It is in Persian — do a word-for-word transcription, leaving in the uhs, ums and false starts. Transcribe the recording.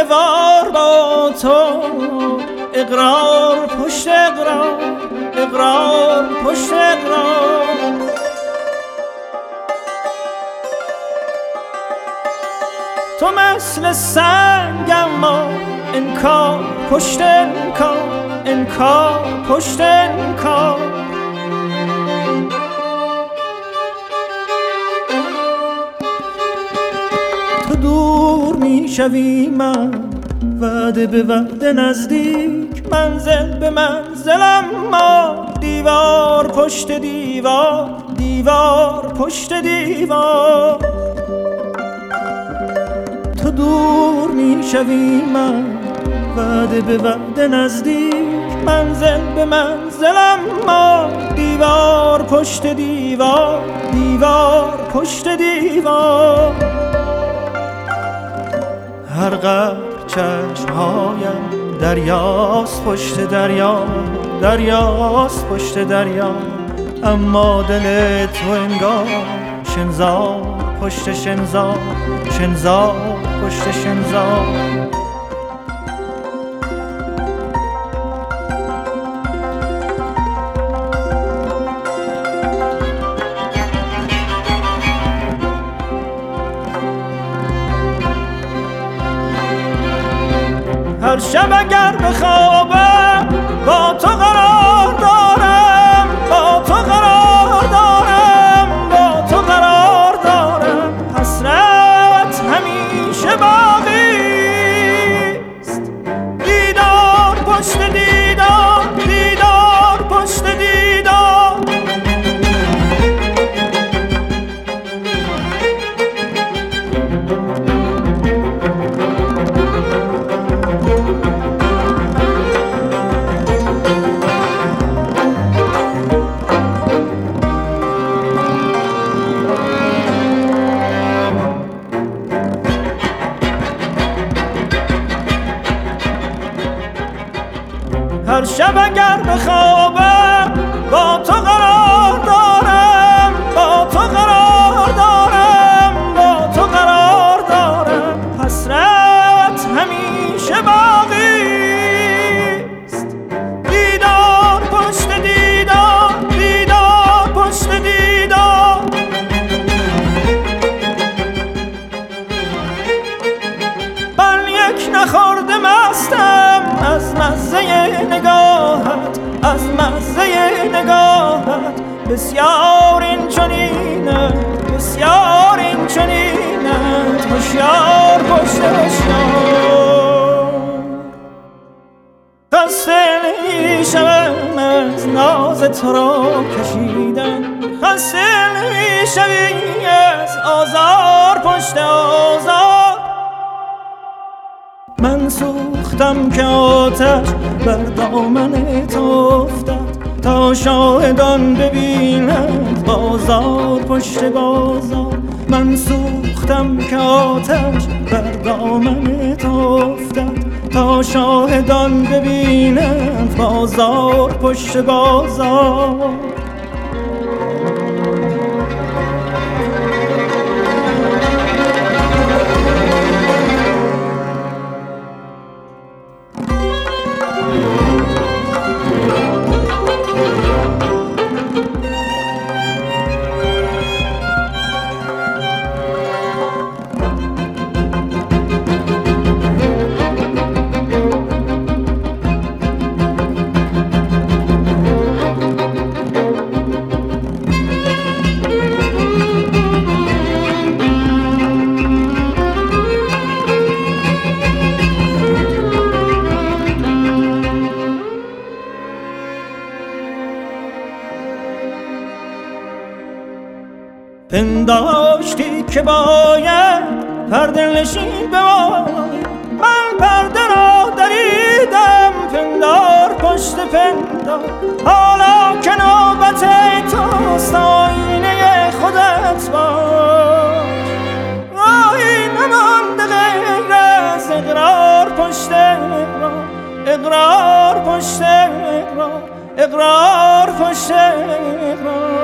سینه وار با تو، اقرار پشت اقرار، اقرار پشت اقرار. تو مثل سنگ اما انکار پشت انکار، انکار پشت انکار. تو دور میشوی من وعده به وعده نزدیک، منزل به منزلم ما دیوار پشت دیوار، دیوار پشت دیوار. تو دور میشوی من وعده به وعده نزدیک، منزل به منزلم ما دیوار پشت دیوار، دیوار پشت دیوار. هر قدر چشمهایم دریاست پشت دریا، دریاست پشت دریا. اما دل تو انگار شنزار پشت شنزار، شنزار پشت شنزار. هر شب اگر بخوابم با تو قرار دارم، با تو قرار دارم، با تو قرار دارم. حسرت همیشه باقیست، دیدار پشت دیدار، دیدار پشت دیدار. هر شب اگر بخوابم با تو قرار دارم، با تو قرار دارم، با تو قرار دارم. حسرت همیشه باقیست، دیدار پشت دیدار، دیدار پشت دیدار. من یک نخورده مستم از مزه نگاهت، از مزه نگاهت. بسیار این چنینه، بسیار این چنینه. هوشیار پشت هوشیار. خسته نمیشوم از ناز تو را کشیدن، خسته نمیشوی از آزار پشت آزار. من سوختم که آتش بر دامن تو افتد، تا شاهدان ببینند بازار پشت بازار. من سوختم که آتش بر دامن تو افتد، تا شاهدان ببینند بازار پشت بازار. پنداشتی که باید پرده نشین بمانی، من پرده را دریدم پندار پشت پندار. حالا که نوبت توست آینه خودت باش، راهی نمانده غیر از اقرار پشت اقرار، اقرار پشت اقرار، اقرار پشت اقرار.